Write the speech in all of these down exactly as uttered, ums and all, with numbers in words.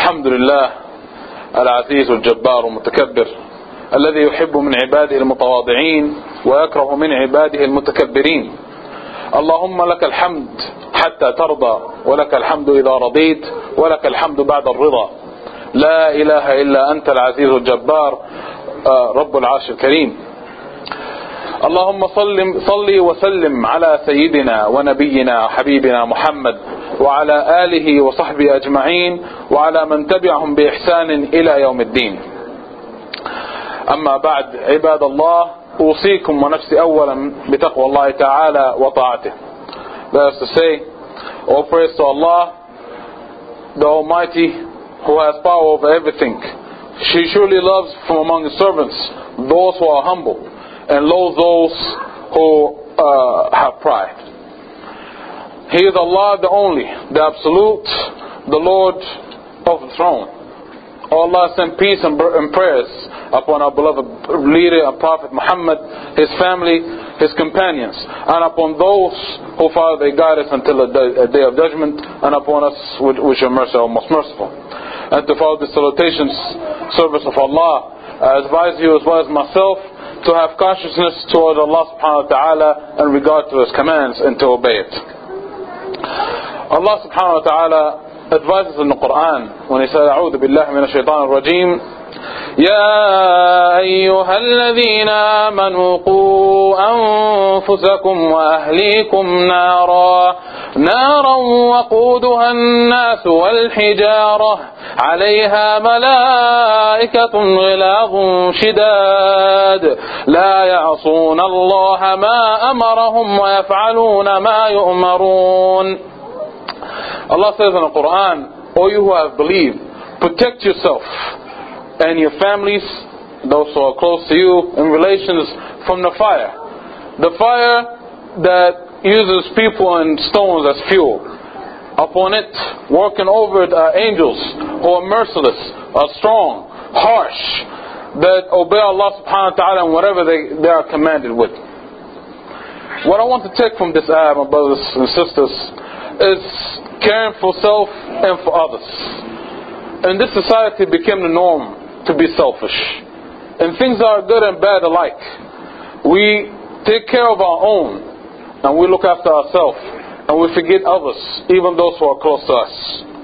الحمد لله العزيز الجبار المتكبر الذي يحب من عباده المتواضعين ويكره من عباده المتكبرين. اللهم لك الحمد حتى ترضى، ولك الحمد إذا رضيت، ولك الحمد بعد الرضا. لا إله إلا أنت العزيز الجبار رب العرش الكريم. اللهم صل, صل وسلم على سيدنا ونبينا وحبيبنا محمد وعلى آله وصحبه أجمعين وعلى من تبعهم بإحسان إلى يوم الدين. أما بعد، عباد الله، أوصيكم ونفسي أولا بتقوى الله تعالى وطاعته. That is to say, all praise to Allah, the Almighty, who has power over everything. She surely loves from among His servants those who are humble, and loathes those who uh, have pride. He is Allah the only, the absolute, the Lord of the throne. Allah send peace and prayers upon our beloved leader and Prophet Muhammad, his family, his companions, and upon those who follow their guidance until the day of judgment, and upon us with your mercy, O most merciful. And to follow the salutations, service of Allah, I advise you as well as myself to have consciousness towards Allah subhanahu wa ta'ala and regard to His commands and to obey it. Allah subhanahu wa ta'ala advises in the Quran when He said, أعوذ بالله من الشيطان الرجيم يا أيها الذين آمنوا قوا أنفسكم وأهليكم نارا نارا وقودها الناس والحجارة عليها ملائكة غلاظ شداد لا يعصون الله ما أمرهم ويفعلون ما يؤمرون. Allah says in the Quran, O you who have believed, protect yourself and your families, those who are close to you, in relations from the fire. The fire that uses people and stones as fuel. Upon it, working over it are angels who are merciless, are strong, harsh, that obey Allah subhanahu wa ta'ala in whatever they, they are commanded with. What I want to take from this ayah, my brothers and sisters, is caring for self and for others. In this society it became the norm to be selfish. And things are good and bad alike. We take care of our own and we look after ourselves and we forget others, even those who are close to us.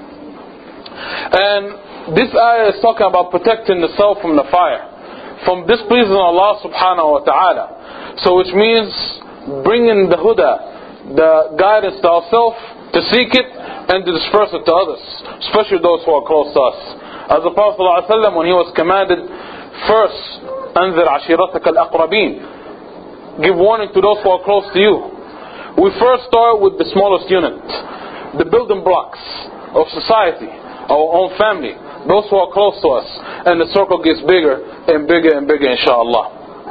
And this ayah is talking about protecting the self from the fire, from displeasing Allah subhanahu wa ta'ala. So which means bringing the huda, the guidance to ourselves, to seek it and to disperse it to others, especially those who are close to us. As the Prophet ﷺ, when he was commanded, first, أنذر عشيرتك الأقربين, give warning to those who are close to you. We first start with the smallest unit, the building blocks of society, our own family, those who are close to us, and the circle gets bigger and bigger and bigger, inshallah.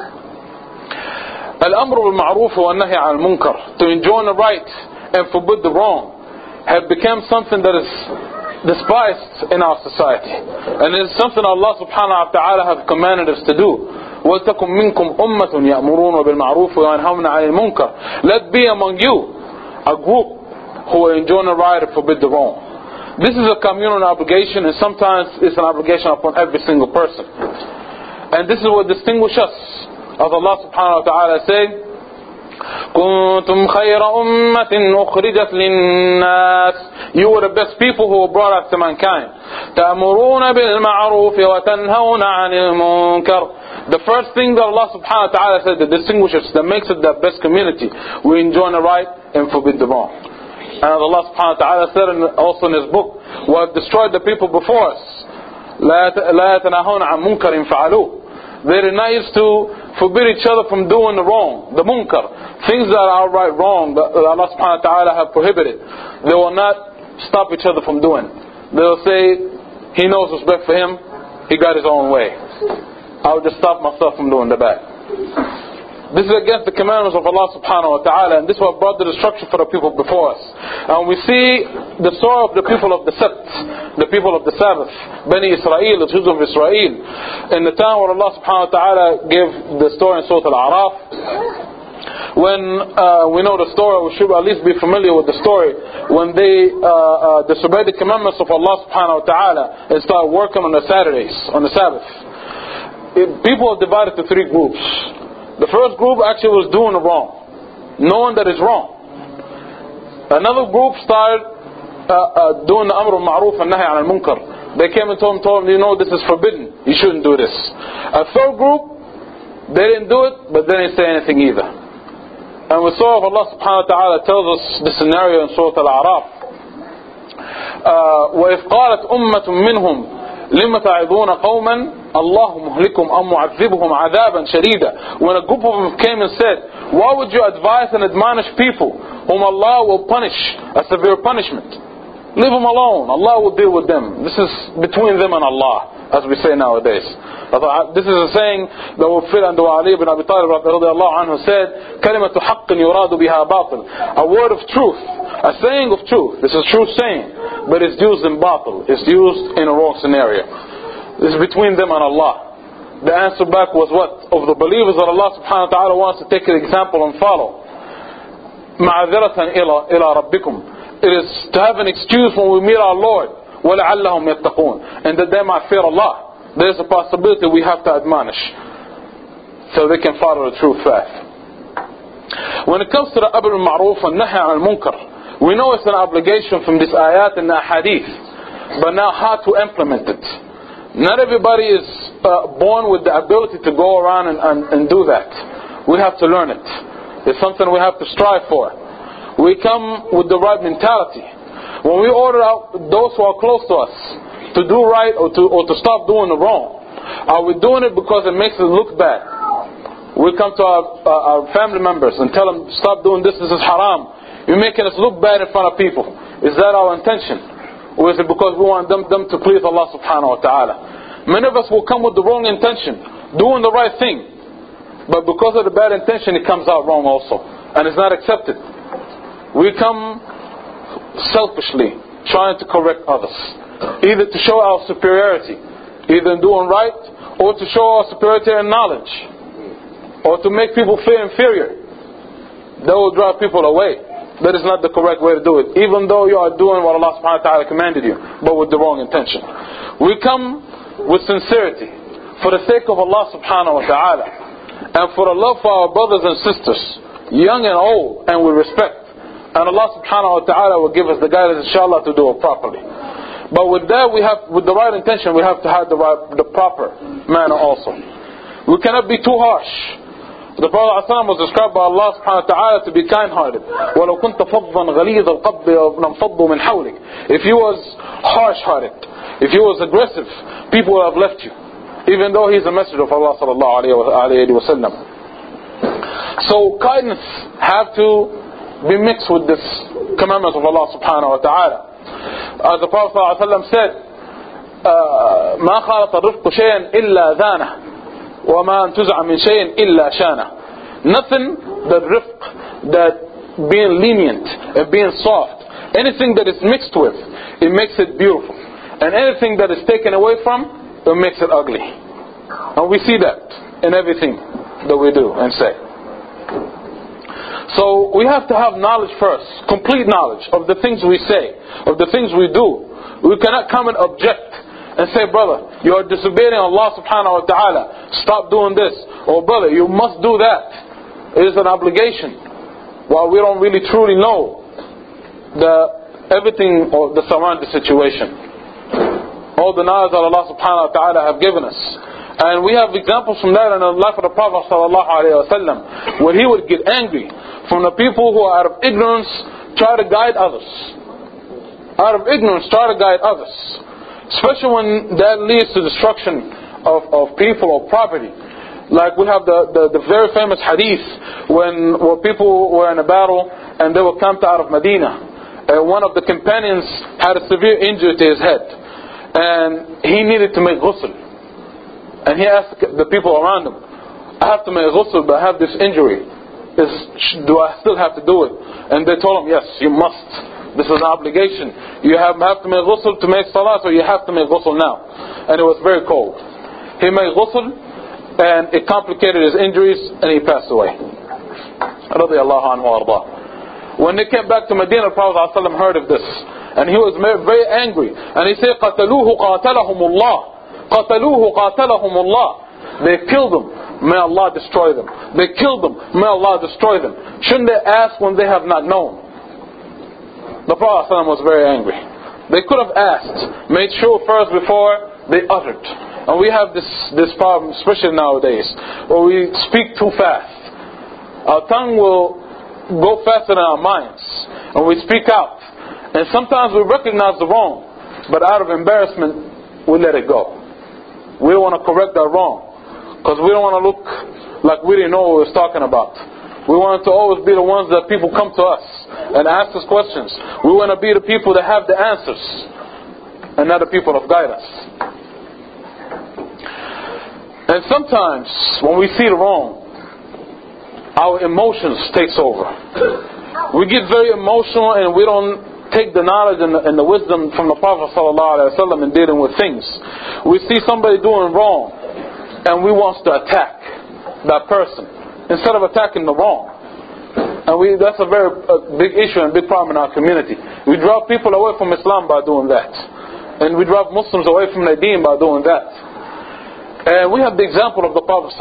Al-amru bil-ma'ruf wa an-nahy al-munkar, to enjoin the right and forbid the wrong, have become something that is despised in our society, and it is something Allah subhanahu wa ta'ala have commanded us to do. وَلْتَكُمْ مِنْكُمْ أُمَّةٌ يَأْمُرُونَ بِالْمَعْرُوفِ وَيَنْهَوْنَ عَنِ الْمُنْكَرِ. Let be among you a group who will enjoin the right and forbid the wrong. This is a communal obligation, and sometimes it's an obligation upon every single person. And this is what distinguishes us. As Allah subhanahu wa ta'ala said, كنتم خير أمة أخرجت للناس. You were the best people who were brought up to mankind. تأمرون بالمعروف وتنهون عن المنكر. The first thing that Allah subhanahu wa ta'ala said that distinguishes, that makes it the best community, we enjoin the right and forbid the wrong. And as Allah subhanahu wa ta'ala said in, also in His book, we have destroyed the people before us. لا يتناهون عن منكر فعلوه. They did not used to forbid each other from doing the wrong, the munkar, things that are outright wrong that Allah subhanahu wa ta'ala have prohibited. They will not stop each other from doing. They will say, he knows what's best for him, he got his own way. I will just stop myself from doing the bad. This is against the commandments of Allah subhanahu wa ta'ala, and this is what brought the destruction for the people before us. And we see the story of the people of the Sabt, the people of the Sabbath, Bani Israel, the children of Israel. In the time where Allah subhanahu wa ta'ala gave the story in Surah Al-A'raf, when uh, we know the story, we should at least be familiar with the story, when they uh, uh, disobeyed the commandments of Allah subhanahu wa ta'ala and started working on the Saturdays, on the Sabbath. It, people are divided to three groups. The first group actually was doing the wrong, knowing that it's wrong. Another group started uh, uh, doing the amr al-ma'ruf and nahi al-munkar. They came and told him, told him, you know, this is forbidden, you shouldn't do this. A third group, they didn't do it, but they didn't say anything either. And we saw Allah subhanahu wa ta'ala tells us the scenario in Surah Al-A'raf. وَإِذْ قَالَتْ أُمَّةٌ مِّنْهُمْ لِمَّ تَعِظُونَ قَوْمًا اللَّهُ مُهْلِكُمْ أَمْ مُعَذِّبُهُمْ عَذَابًا شَدِيدًا. When a group of them came and said, why would you advise and admonish people whom Allah will punish a severe punishment? Leave them alone. Allah will deal with them. This is between them and Allah, as we say nowadays. This is a saying that will fit under Ali ibn Abi Talib radiallahu anhu said, كَلِمَةُ حَقٍّ يُرَادُ بِهَا بَاطِلٍ. A word of truth, a saying of truth. This is a true saying, but it's used in batil. It's used in a wrong scenario. This is between them and Allah. The answer back was what? Of the believers that Allah subhanahu wa ta'ala wants to take an example and follow. مَعَذِرَةً إِلَى إِلَى رَبِّكُمْ. It is to have an excuse when we meet our Lord. وَلَعَلَّهُمْ يَتَّقُونَ. And that they might fear Allah. There's a possibility we have to admonish so they can follow the true path. When it comes to the amr al-ma'ruf and nahy al-munkar, we know it's an obligation from this ayat and the hadith, but now how to implement it. Not everybody is uh, born with the ability to go around and, and, and do that. We have to learn it. It's something we have to strive for. We come with the right mentality. When we order out those who are close to us to do right or to or to stop doing the wrong, are we doing it because it makes it look bad? We come to our, uh, our family members and tell them, stop doing this, this is haram. You're making us look bad in front of people. Is that our intention? Or is it because we want them, them to please Allah subhanahu wa ta'ala? Many of us will come with the wrong intention, doing the right thing, but because of the bad intention it comes out wrong also, and it's not accepted. We come selfishly trying to correct others, either to show our superiority, either in doing right, or to show our superiority in knowledge, or to make people feel inferior. That will drive people away. That is not the correct way to do it, even though you are doing what Allah subhanahu wa ta'ala commanded you, but with the wrong intention. We come with sincerity, for the sake of Allah subhanahu wa ta'ala, and for the love for our brothers and sisters, young and old, and with respect. And Allah subhanahu wa ta'ala will give us the guidance, inshallah, to do it properly. But with that, we have, with the right intention, we have to have the right, the proper manner also. We cannot be too harsh. The Prophet ﷺ was described by Allah subhanahu wa ta'ala to be kind-hearted. وَلَوْ كُنْتَ فَضًّا غَلِيظَ الْقَلْبِ لَانفَضُّوا مِنْ حَوْلِكَ. If you was harsh-hearted, if you was aggressive, people would have left you, even though he's a messenger of Allah sallallahu alayhi wa sallam. So kindness have to be mixed with this commandment of Allah subhanahu wa ta'ala. As the Prophet sallallahu alayhi wa sallam said, مَا خَالَطَ الرِّفْقُ شَيْئًا إِلَّا ذَانَهُ وَمَا أَنْتُزْعَ مِنْ شَيْءٍ إِلَّا شَانَهُ. Nothing that rifq, that being lenient and being soft, anything that is mixed with, it makes it beautiful. And anything that is taken away from, it makes it ugly. And we see that in everything that we do and say. So we have to have knowledge first, complete knowledge of the things we say, of the things we do. We cannot come and object and say, brother, you are disobeying Allah subhanahu wa ta'ala, stop doing this. Or brother, you must do that. It is an obligation. While we don't really truly know the everything or the surrounding situation. All the knowledge that Allah subhanahu wa ta'ala have given us. And we have examples from that in the life of the Prophet sallallahu alayhi wa sallam, where he would get angry from the people who are out of ignorance, try to guide others. Out of ignorance, try to guide others. Especially when that leads to destruction of, of people or property. Like we have the, the, the very famous hadith when where people were in a battle and they were camped out of Medina. And one of the companions had a severe injury to his head. And he needed to make ghusl. And he asked the people around him, I have to make ghusl but I have this injury. Is, do I still have to do it? And they told him, yes, you must. This is an obligation. You have, have to make ghusl to make salah, so you have to make ghusl now. And it was very cold. He made ghusl, and it complicated his injuries, and he passed away. radiallahu anhu arda. When they came back to Medina, the Prophet ﷺ heard of this, and he was very angry, and he said, قَتَلُوهُ قَاتَلَهُمُ اللَّهُ قَتَلُوهُ قَاتَلَهُمُ اللَّهُ. They killed him, may Allah destroy them. They killed them, may Allah destroy them. Shouldn't they ask when they have not known? The Prophet ﷺ was very angry. They could have asked, made sure first before they uttered. And we have this, this problem, especially nowadays, where we speak too fast. Our tongue will go faster than our minds, and we speak out. And sometimes we recognize the wrong, but out of embarrassment, we let it go. We don't want to correct our wrong, because we don't want to look like we didn't know what we was talking about. We want to always be the ones that people come to us and ask us questions. We want to be the people that have the answers, and not the people of guidance. And sometimes when we see the wrong, our emotions takes over. We get very emotional, and we don't take the knowledge and the, and the wisdom from the Prophet ﷺ in dealing with things. We see somebody doing wrong, and we want to attack that person instead of attacking the wrong. And we, that's a very a big issue and big problem in our community. We drive people away from Islam by doing that, and we drive Muslims away from their deen by doing that. And we have the example of the Prophet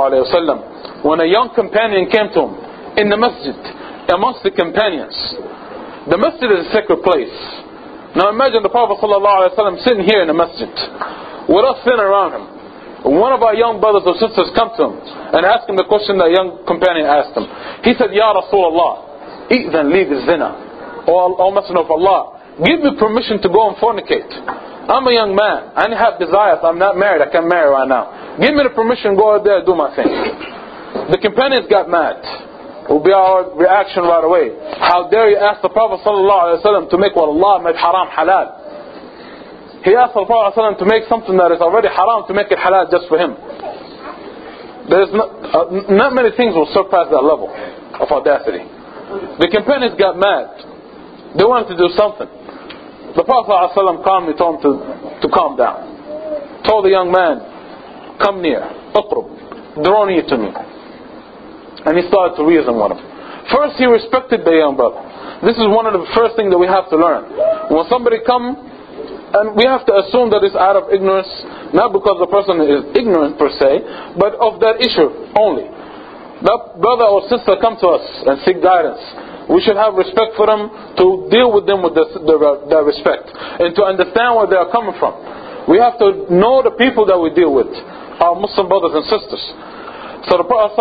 ﷺ when a young companion came to him in the masjid amongst the companions. The masjid is a sacred place. Now imagine the Prophet ﷺ sitting here in the masjid with us sitting around him. One of our young brothers or sisters come to him and ask him the question that young companion asked him. He said, Ya Rasulullah, إِذَنْ لِي بِالزِّنَا. O Messenger of Allah, give me permission to go and fornicate. I'm a young man. I have desires. I'm not married. I can't marry right now. Give me the permission to go out there and do my thing. The companions got mad. It will be our reaction right away. How dare you ask the Prophet ﷺ to make what Allah made haram halal? He asked the Prophet ﷺ to make something that is already haram to make it halal just for him. There's not, uh, not many things will surpass that level of audacity. The companions got mad. They wanted to do something. The Prophet ﷺ calmly told him to, to calm down. Told the young man, come near, uqrub, draw near to me. And he started to reason with him. First, he respected the young brother. This is one of the first things that we have to learn. When somebody come, and we have to assume that it's out of ignorance, not because the person is ignorant per se, but of that issue only. That brother or sister come to us and seek guidance. We should have respect for them, to deal with them with the, the, the respect, and to understand where they are coming from. We have to know the people that we deal with, our Muslim brothers and sisters. So the Prophet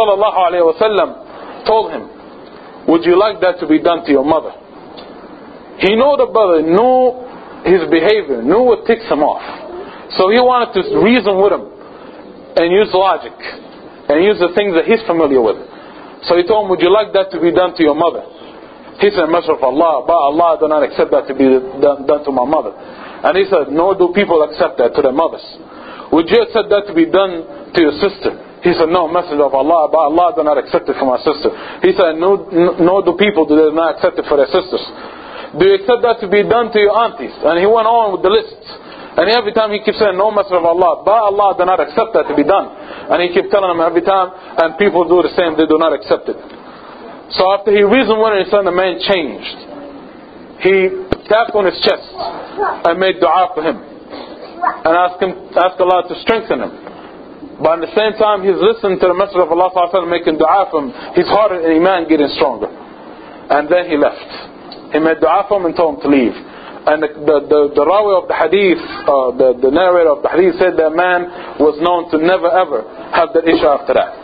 ﷺ told him, would you like that to be done to your mother? He knew the brother, knew his behavior, knew what ticks him off. So he wanted to reason with him and use logic and use the things that he's familiar with. So he told him, would you like that to be done to your mother? He said, Messenger of Allah, but Allah do not accept that to be done, done to my mother. And he said, nor do people accept that to their mothers. Would you accept that to be done to your sister? He said, no, Messenger of Allah, but Allah do not accept it for my sister. He said, no, nor do people do they not accept it for their sisters. Do you accept that to be done to your aunties? And he went on with the list. And every time he keeps saying, no, Messenger of Allah, but Allah do not accept that to be done. And he kept telling them every time, and people do the same, they do not accept it. So after he reasoned with him, he said the man changed. He tapped on his chest and made dua for him. And asked him, asked Allah to strengthen him. But at the same time, he's listening to the Messenger of Allah making dua for him. His heart and iman getting stronger. And then he left. He made dua for him and told him to leave. And the the, the, the rawi of the hadith, uh, the, the narrator of the hadith said that man was known to never ever have that issue after that.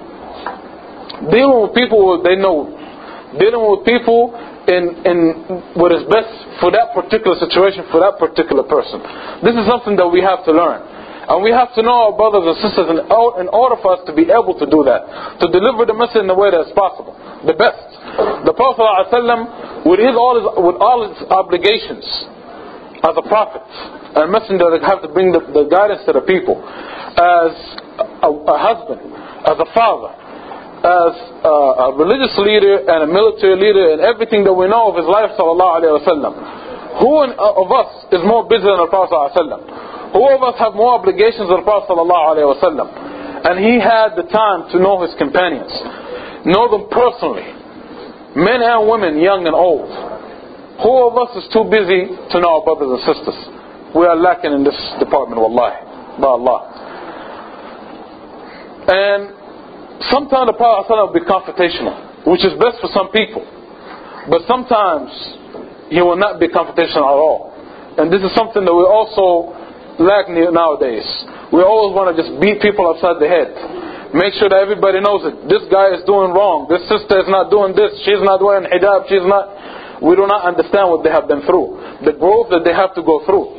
Dealing with people they know. Dealing with people in, in what is best for that particular situation, for that particular person. This is something that we have to learn. And we have to know our brothers and sisters in, in order for us to be able to do that. To deliver the message in the way that's possible. The best. The Prophet ﷺ, with, his, all his, with all his obligations as a prophet and messenger that have to bring the, the guidance to the people, as a, a husband, as a father, as a, a religious leader and a military leader, and everything that we know of his life, sallallahu alaihi wasallam. Who in, uh, of us is more busy than the Prophet sallallahu alaihi wasallam? Who of us have more obligations than the Prophet sallallahu alaihi wasallam? And he had the time to know his companions, know them personally, Men and women, young and old. Who of us is too busy to know our brothers and sisters? We are lacking in this department, wallahi. By Allah. And sometimes the Prophet ﷺ will be confrontational, which is best for some people. But sometimes he will not be confrontational at all. And this is something that we also lack nowadays. We always want to just beat people upside the head. Make sure that everybody knows it. This guy is doing wrong. This sister is not doing this. She's not wearing hijab. She's not... We do not understand what they have been through. The growth that they have to go through.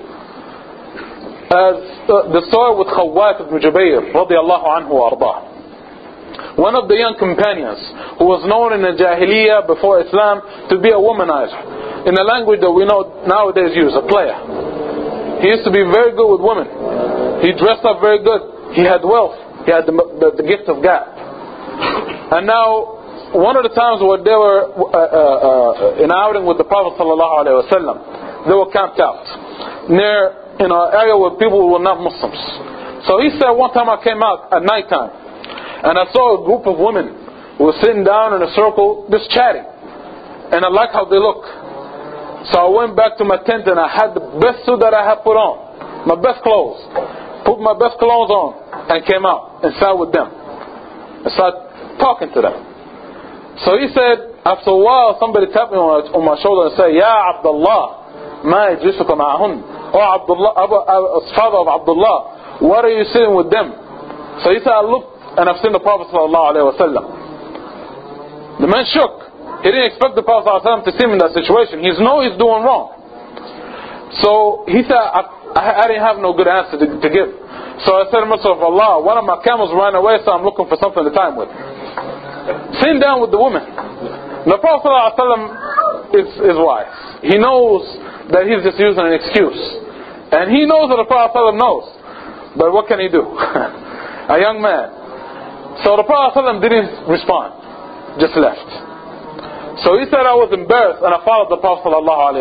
As uh, the story with Khawwat ibn Jubayr radiallahu anhu wa ardah. One of the young companions who was known in the Jahiliyyah before Islam to be a womanizer. In a language that we know nowadays use, a player. He used to be very good with women. He dressed up very good. He had wealth. He had the, the, the gift of God. And now, one of the times where they were uh, uh, uh, in outing with the Prophet sallallahu alaihi wasallam, they were camped out near in an area where people were not Muslims. So he said, one time I came out at night time, and I saw a group of women who were sitting down in a circle, just chatting, and I liked how they look. So I went back to my tent and I had the best suit that I had put on, my best clothes, put my best clothes on, and came out and sat with them, and started talking to them. So he said, after a while, somebody tapped me on, on my shoulder and said, Ya Abdullah, ma yajlisuka ma'ahun. Oh Abdullah, Abu, uh, father of Abdullah, what are you sitting with them? So he said, I looked and I've seen the Prophet sallallahu alaihi wasallam. The man shook. He didn't expect the Prophet sallallahu alaihi wasallam to see him in that situation. He knows he's doing wrong. So he said, I, I, I didn't have no good answer to, to give. So I said to myself, Allah, one of my camels ran away, so I'm looking for something to tie him with. Sitting down with the woman. The Prophet ﷺ is, is wise. He knows that he's just using an excuse. And he knows that the Prophet ﷺ knows. But what can he do? A young man. So the Prophet ﷺ didn't respond. Just left. So he said, I was embarrassed and I followed the Prophet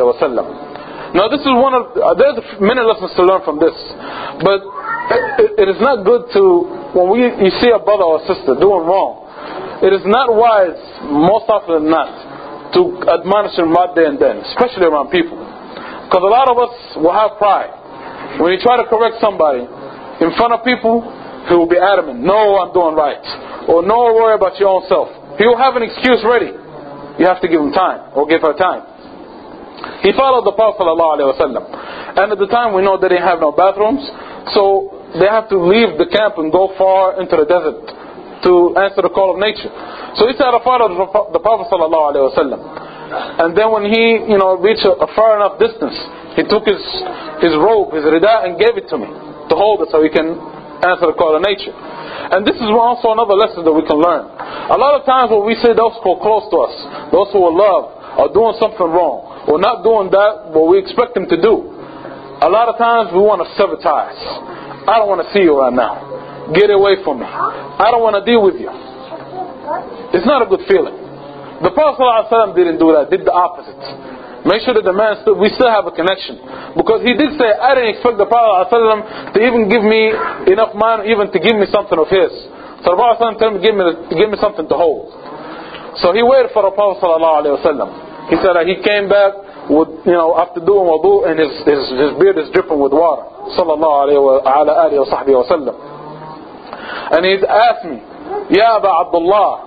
ﷺ. Now this is one of, uh, there's many lessons to learn from this. But it, it is not good to, when we, you see a brother or a sister doing wrong, it is not wise, most often than not, to admonish them right there and then, especially around people. Because a lot of us will have pride. When you try to correct somebody in front of people, he will be adamant, no, I'm doing right. Or no, worry about your own self. He will have an excuse ready. You have to give him time, or give her time. He followed the Prophet ﷺ. And at the time we know they didn't have no bathrooms, so they have to leave the camp and go far into the desert to answer the call of nature. So he said, I followed the Prophet ﷺ. And then when he, you know, reached a, a far enough distance, he took his his robe, his rida, and gave it to me to hold it so he can answer the call of nature. And this is also another lesson that we can learn. A lot of times when we see those who are close to us, those who are loved, are doing something wrong, or not doing that what we expect them to do, a lot of times we want to sever ties. I don't want to see you right now. Get away from me. I don't want to deal with you. It's not a good feeling. The Prophet ﷺ didn't do that, did the opposite. Make sure that the man still, we still have a connection. Because he did say, I didn't expect the Prophet ﷺ to even give me enough money, even to give me something of his. So the Prophet ﷺ told him to give me, to give me something to hold. So he waited for the Prophet ﷺ. He said that he came back with, you know, after doing wudu, and his, his, his beard is dripping with water. Sallallahu alayhi wa sahbihi wa sallam. And he asked me, Ya Aba Abdullah,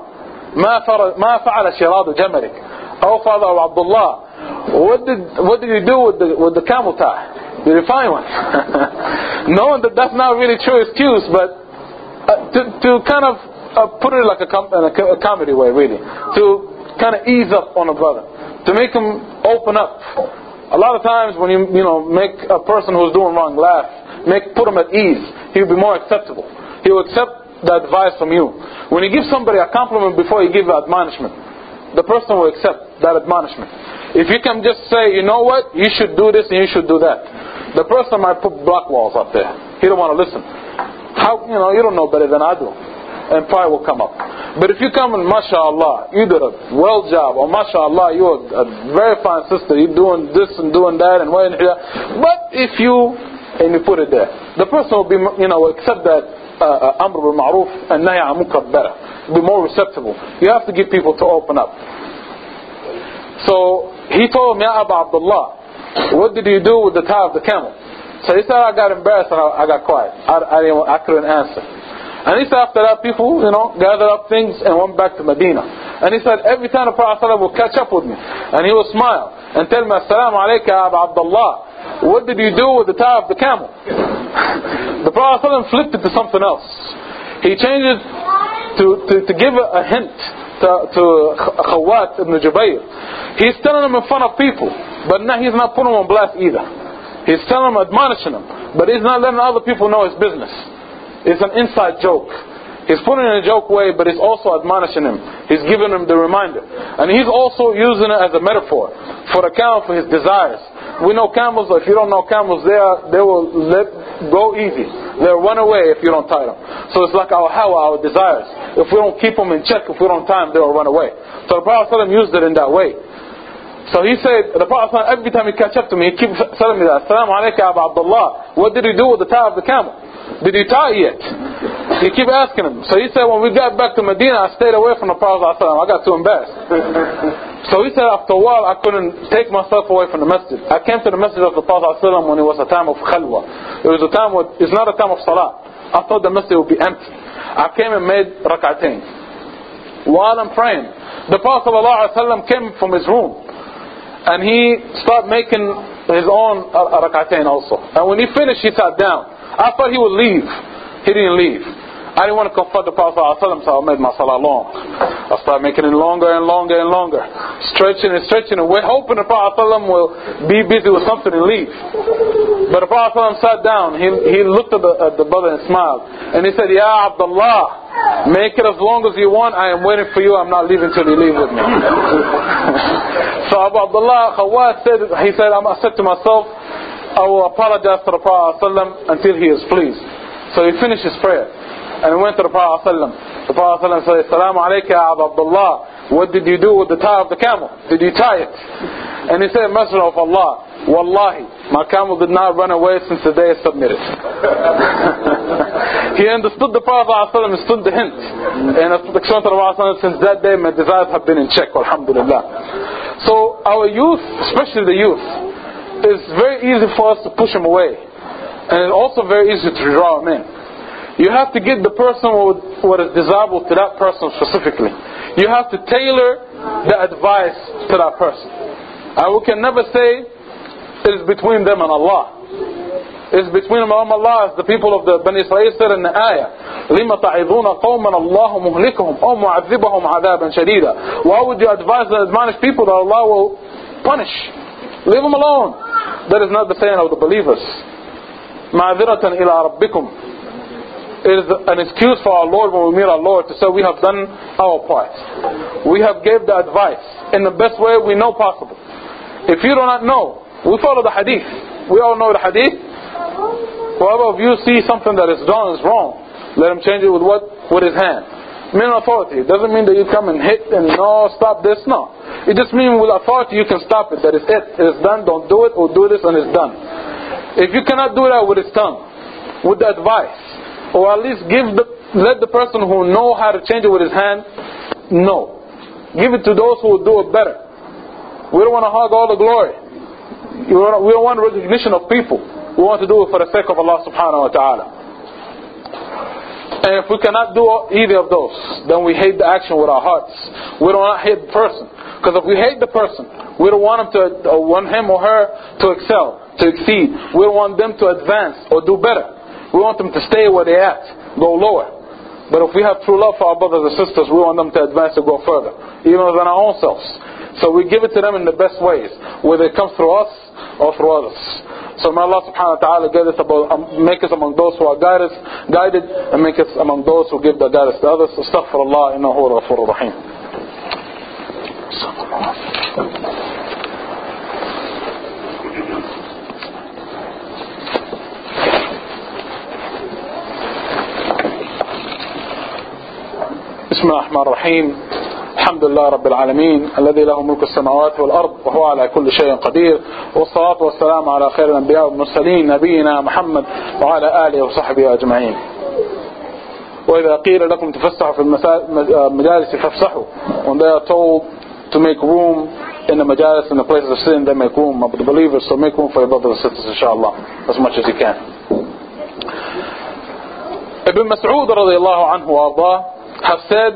ما فعل شراد جملك? Oh Father of Abdullah, what did what did you do with the with the camel tie? Did you find one? Knowing that that's not really true excuse, but uh, to to kind of uh, put it like a, com- in a, a comedy way, really, to kind of ease up on a brother, to make him open up. A lot of times when you you know make a person who's doing wrong laugh, make put him at ease, he'll be more acceptable. He will accept the advice from you. When you give somebody a compliment before you give an admonishment, the person will accept that admonishment. If you can just say, you know what, you should do this and you should do that, the person might put block walls up there. He don't want to listen. How, you know, you don't know better than I do. And pride will come up. But if you come and, mashallah, you did a well job, or mashallah, you're a very fine sister, you're doing this and doing that and what and here. But if you, and you put it there, the person will be, you know, accept that Uh, amr bil ma'ruf and nahy an munkar better, be more receptible. You have to get people to open up. So he told him, Ya Abu Abdullah, what did you do with the tie of the camel? So he said, I got embarrassed and I, I got quiet. I, I, didn't, I couldn't answer. And he said after that, people, you know, gathered up things and went back to Medina. And he said, every time the Prophet ﷺ would catch up with me, and he would smile and tell me, Assalamu alayka ya Abu Abdullah, what did you do with the tie of the camel? The Prophet ﷺ flipped it to something else. He changed it to, to, to give a, a hint to, to Khawat ibn Jubayr. He's telling them in front of people, but now he's not putting them on blast either. He's telling them, admonishing them, but he's not letting other people know his business. It's an inside joke. He's putting it in a joke way, but he's also admonishing him. He's giving him the reminder. And he's also using it as a metaphor for the camel, for his desires. We know camels, if you don't know camels, they are, they will let go easy. They'll run away if you don't tie them. So it's like our hawa, our desires. If we don't keep them in check, if we don't tie them, they'll run away. So the Prophet ﷺ used it in that way. So he said, the Prophet ﷺ, every time he catch up to me, he keeps telling me that, Assalamu alayka Abu Abdullah, what did he do with the tie of the camel? Did you tie yet? He keep asking him. So he said, when we got back to Medina, I stayed away from the Prophet ﷺ. I got too embarrassed. So he said, after a while, I couldn't take myself away from the masjid. I came to the masjid of the Prophet ﷺ when it was a time of khalwa. It was a time when, it's not a time of salah. I thought the masjid would be empty. I came and made rak'atain. While I'm praying, the Prophet ﷺ came from his room. And he started making his own rak'atain also. And when he finished, he sat down. I thought he would leave. He didn't leave. I didn't want to confront the Prophet ﷺ, so I made my salah long. I started making it longer and longer and longer. Stretching and stretching, and we're hoping the Prophet ﷺ will be busy with something and leave. But the Prophet ﷺ sat down. He, he looked at the, at the brother and smiled. And he said, Ya Abdullah, make it as long as you want. I am waiting for you. I'm not leaving till you leave with me. So Abu Abdullah Khawat said, he said, I said to myself, I will apologize to the Prophet ﷺ until he is pleased. So he finished his prayer and he went to the Prophet ﷺ. The Prophet ﷺ said, Assalamu alayka ya Abu Abdullah, what did you do with the tie of the camel? Did you tie it? And he said, Messenger of Allah, Wallahi, my camel did not run away since the day it submitted. He understood the Prophet ﷺ, understood the hint. And the protection of the Prophet ﷺ, since that day my desires have been in check, alhamdulillah. So our youth, especially the youth, it's very easy for us to push them away. And it's also very easy to draw them in. You have to get the person what is desirable to that person specifically. You have to tailor the advice to that person. And we can never say it is between them and Allah. It's between them and Allah, as the people of the Bani Israel said in the ayah. لِمَ تَعِذُونَ قَوْمًا اللَّهُ مُهْلِكُهُمْ أَوْ مُعَذِّبَهُمْ عَذَابًا شَدِيدًا. Why would you advise and admonish people that Allah will punish? Leave them alone. That is not the saying of the believers. مَعْذِرَةً إِلَىٰ رَبِّكُمْ. It is an excuse for our Lord when we meet our Lord to say we have done our part. We have gave the advice in the best way we know possible. If you do not know, we follow the hadith. We all know the hadith. Whoever of you see something that is done is wrong, let him change it with what? With his hand. Men authority. It doesn't mean that you come and hit and no, stop this. No. It just means with authority you can stop it. That is it. It is done. Don't do it. Or do this and it's done. If you cannot do that with his tongue, with the advice, or at least give the, let the person who know how to change it with his hand know. Give it to those who will do it better. We don't want to hog all the glory. We don't want recognition of people. We want to do it for the sake of Allah subhanahu wa ta'ala. And if we cannot do either of those, then we hate the action with our hearts. We don't want to hate the person. Because if we hate the person, we don't want him to, or want him or her to excel, to exceed. We don't want them to advance or do better. We want them to stay where they're at, go lower. But if we have true love for our brothers and sisters, we want them to advance and go further, even within our own selves. So we give it to them in the best ways, whether it comes through us or through others. So may Allah subhanahu wa ta'ala get us about, um, make us among those who are guided, guided and make us among those who give the guidance to others. Astaghfirullah, innahu huwa al-ghafurur rahim. بسم الله الرحمن الرحيم. الحمد لله رب العالمين الذي له ملك السماوات والأرض وهو على كل شيء قدير, والصلاة والسلام على خير الأنبياء والمرسلين نبينا محمد وعلى آله وصحبه أجمعين. وإذا قيل لكم تفسحوا في المجالس فافسحوا. When they are told to make room in the majalis, in the places of sin, there make room of the believers, so make room for your brothers and sisters, inshallah, as much as you can. Ibn Mas'ud radiallahu anhu arda have said,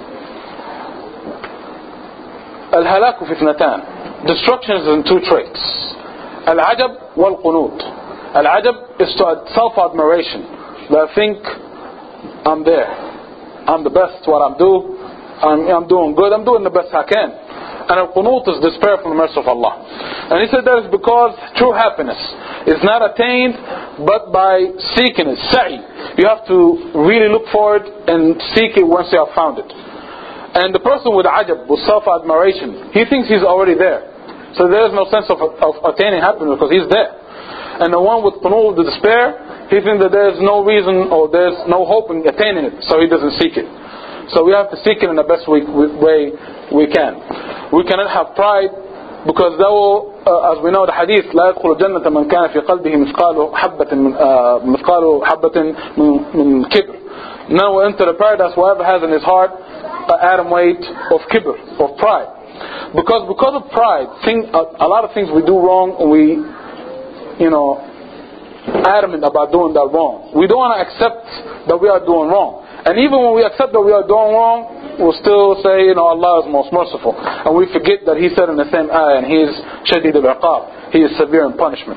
Al-halaku fi ithnatan. Destruction is in two traits. Al-ajab wal-qunut. Al-ajab is to self-admiration. That I think I'm there. I'm the best what I'm doing. I'm, I'm doing good. I'm doing the best I can. And al-qunut is despair from the mercy of Allah. And he said that is because true happiness is not attained but by seeking it. Sa'i. You have to really look for it and seek it once you have found it. And the person with ajab, with self-admiration, he thinks he's already there. So there is no sense of, of attaining happiness because he's there. And the one with qunut, the despair, he thinks that there is no reason or there's no hope in attaining it, so he doesn't seek it. So we have to seek it in the best way we can. We cannot have pride because that will, uh, as we know the hadith, لا يدخل الجنة من كان في قلبه مثقال حبة من مثقال حبة من كبر. None will enter the paradise whoever has in his heart an atom weight of kibr, of pride. Because because of pride, thing, a, a lot of things we do wrong, and we, you know, adamant about doing that wrong. We don't want to accept that we are doing wrong. And even when we accept that we are doing wrong, we'll still say, you know, Allah is most merciful. And we forget that He said in the same ayah, and He is shadid al-iqab. He is severe in punishment.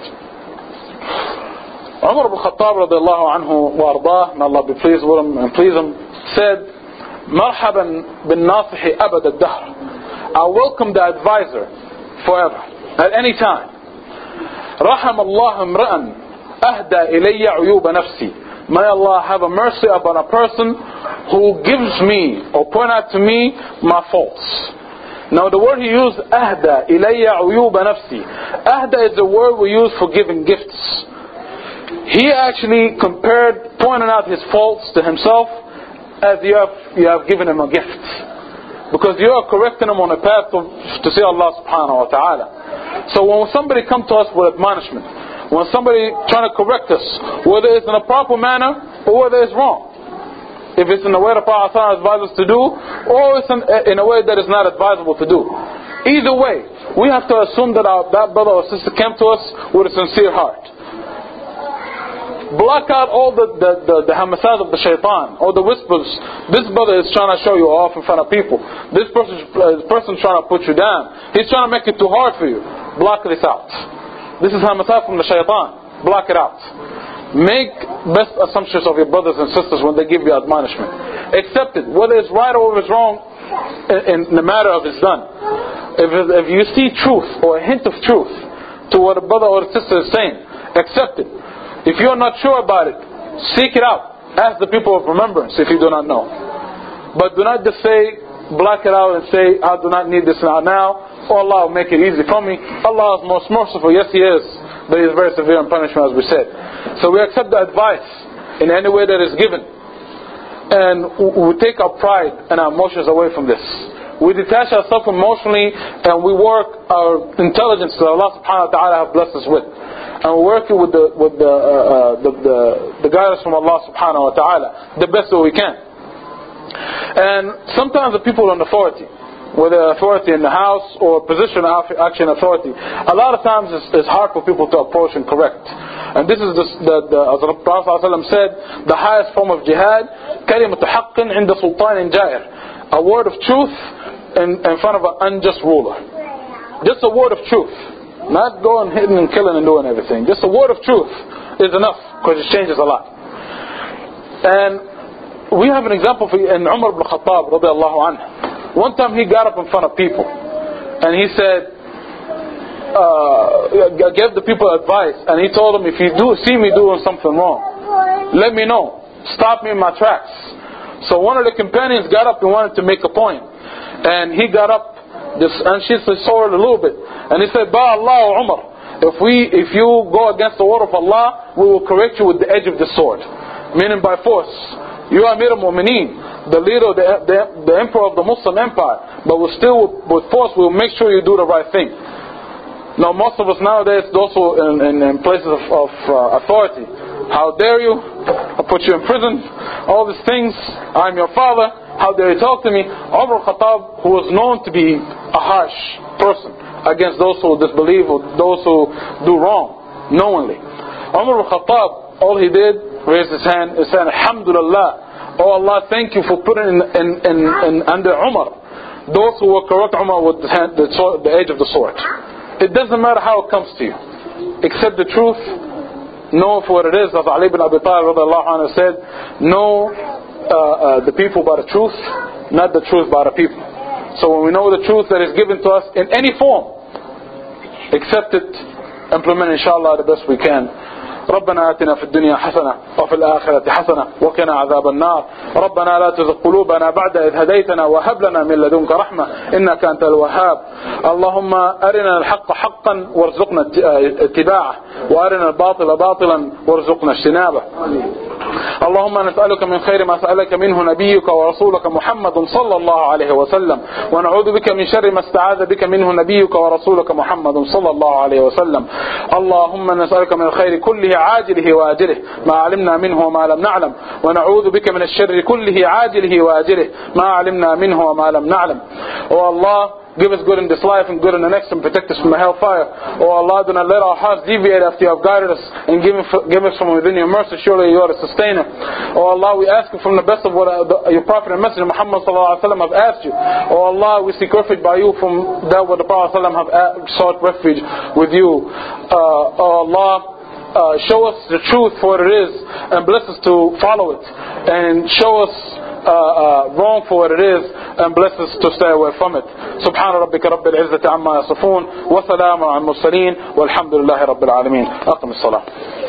Umar ibn Khattab radiallahu anhu wa ardah, may Allah be pleased with him and please him, said, Marhaban bin nasihi abad al-dahr. I welcome the advisor forever, at any time. Raham Allah imra'an ahda ilayya uyuba nafsi. May Allah have a mercy upon a person who gives me or point out to me my faults. Now the word he used, ahda ilayya uyuba nafsi. Ahda is the word we use for giving gifts. He actually compared pointing out his faults to himself as you have, you have given him a gift. Because you are correcting him on a path to, to see Allah subhanahu wa ta'ala. So when somebody comes to us with admonishment, when somebody trying to correct us, whether it's in a proper manner or whether it's wrong, if it's in the way the Prophet advises us to do, or it's in, in a way that is not advisable to do, either way, we have to assume that our, that brother or sister came to us with a sincere heart. Block out all the, the, the, the hamasat of the shaitan, or the whispers. This brother is trying to show you off in front of people. This person uh, person trying to put you down. He's trying to make it too hard for you. Block this out. This is hamasat from the shaitan. Block it out. Make best assumptions of your brothers and sisters when they give you admonishment. Accept it, whether it's right or it's wrong in, in the matter of it's done. If, if you see truth or a hint of truth to what a brother or a sister is saying, accept it. If you are not sure about it, seek it out. Ask the people of remembrance if you do not know. But do not just say, block it out and say, I do not need this now. now. Oh, Allah will make it easy for me. Allah is most merciful. Yes, He is. But He is very severe in punishment, as we said. So we accept the advice in any way that is given. And we take our pride and our emotions away from this. We detach ourselves emotionally and we work our intelligence that Allah subhanahu wa ta'ala have blessed us with. And we're working with the with the, uh, uh, the, the the guidance from Allah subhanahu wa ta'ala the best that we can. And sometimes the people in authority, whether authority in the house or position of action authority, a lot of times it's, it's hard for people to approach and correct. And this is the, the, the as the Prophet ﷺ said, the highest form of jihad, kalimatu haqqin inda sultanin jair, a word of truth in, in front of an unjust ruler. Just a word of truth. Not going hitting and killing and doing everything. Just a word of truth is enough, because it changes a lot. And we have an example for you in Umar ibn Khattab radiallahu anhu. One time he got up in front of people and he said, uh, gave the people advice, and he told them, if you do see me doing something wrong, let me know. Stop me in my tracks. So one of the companions got up and wanted to make a point, and he got up just unsheathed his sword a little bit, and he said, Ba Allah Umar, if we if you go against the word of Allah, we will correct you with the edge of the sword, meaning by force. You are Amir al-Mu'mineen, the leader, the, the, the emperor of the Muslim empire, but we'll still, with force, we'll make sure you do the right thing. Now most of us nowadays, also in, in, in places of, of uh, authority, how dare you, I'll put you in prison, all these things, I'm your father, how dare you talk to me. Umar al-Khattab, who was known to be a harsh person against those who disbelieve or those who do wrong knowingly. Umar al-Khattab, all he did, raised his hand and said, Alhamdulillah, oh Allah, thank you for putting in, in, in, in under Umar those who will correct Umar with the, hand, the, sword, the edge of the sword. It doesn't matter how it comes to you. Accept the truth, know for what it is. As Ali ibn Abi Talib radiallahu anhu said, know uh, uh, the people by the truth, not the truth by the people. So when we know the truth that is given to us in any form, accept it, implement inshallah the best we can. ربنا آتنا في الدنيا حسنة وفي الآخرة حسنة وقنا عذاب النار. ربنا لا تزغ قلوبنا بعد إذ هديتنا وهب لنا من لدنك رحمة إنك أنت الوهاب. اللهم أرنا الحق حقا وارزقنا اتباعه وأرنا الباطل باطلا وارزقنا اجتنابه. اللهم نسألك من خير ما سألك منه نبيك ورسولك محمد صلى الله عليه وسلم ونعوذ بك من شر ما استعاذ بك منه نبيك ورسولك محمد صلى الله عليه وسلم. اللهم نسألك من الخير كله عاجله وآجله ما علمنا منه وما لم نعلم ونعوذ بك من الشر كله عاجله وآجله ما علمنا منه وما لم نعلم. Oh Allah, give us good in this life and good in the next and protect us from the hellfire. Oh Allah, do not let our hearts deviate after you have guided us and give, give us from within your mercy. Surely you are the sustainer. Oh Allah, we ask you from the best of what uh, your Prophet and Messenger Muhammad sallallahu alaihi wasallam have asked you. Oh Allah, we seek refuge by you from that what the Prophet sallallahu alaihi wasallam have sought refuge with you. Uh, oh Allah, Uh, show us the truth for what it is and bless us to follow it, and show us uh, uh, wrong for what it is and bless us to stay away from it. سبحان ربك رب العزة عما يصفون وسلام على المرسلين والحمد لله رب العالمين. أقم الصلاة.